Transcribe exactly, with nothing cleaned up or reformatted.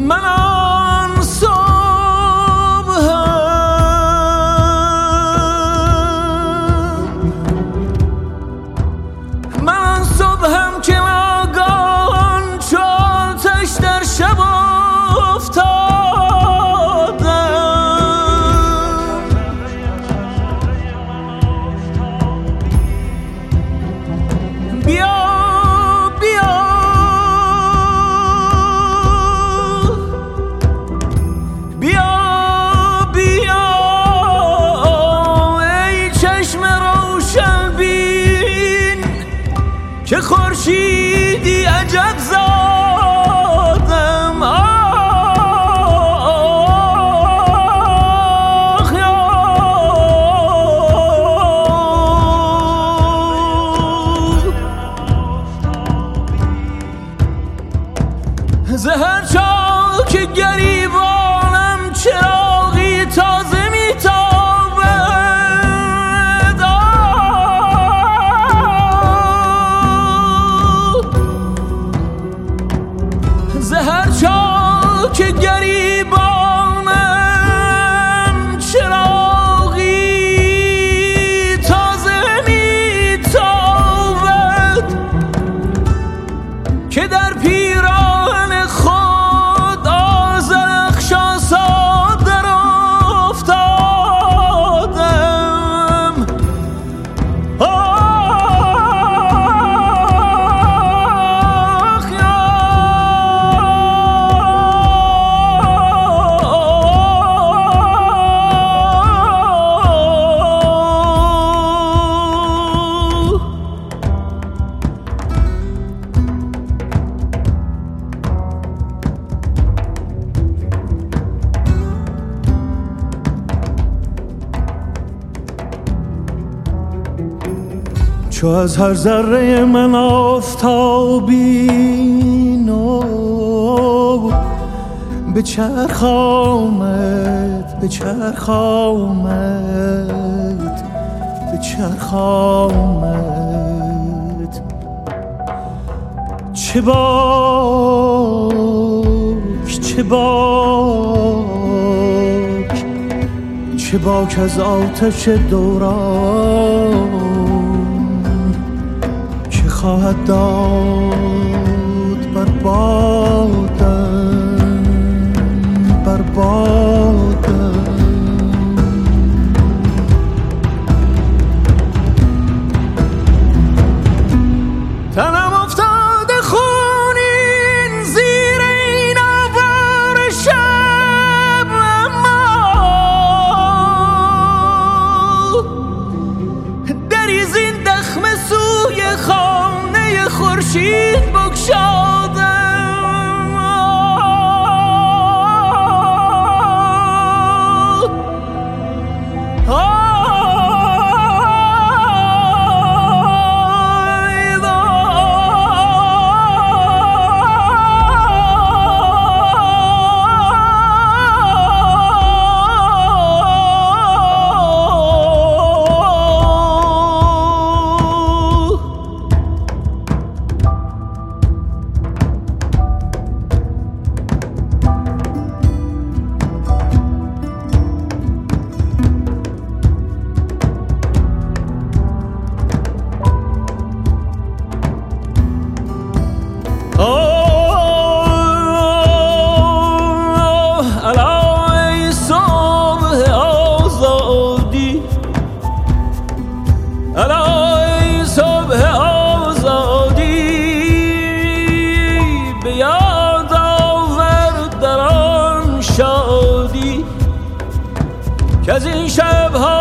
من آن صبحم من آن صبحم که ناگهان چو آتش در شب افتادم. بیا بیا بیا بیا ای چشم روشن بین که خورشیدی عجب زادم. آخ یا زهر چاک گریبانم چراغی تازه میتابد. زهر چاک گریبانم چراغی تازه میتابد که در پیراهن خود آذرخشان ساد در افتادم. آخ یا چو از هر ذره من آفتابی نو به چرخ آمد به چرخ آمد به چرخ آمد. چه باک چه باک چه باک از آتش دوران که خواهد داد بر بادم بر بادم. تنم افتاده خونین زیر این آوار شب، اما دریز این دخم سوی خانه خورشید بگشادم. الای صبح آزادی به یاد آور در آن شادی که از این شبها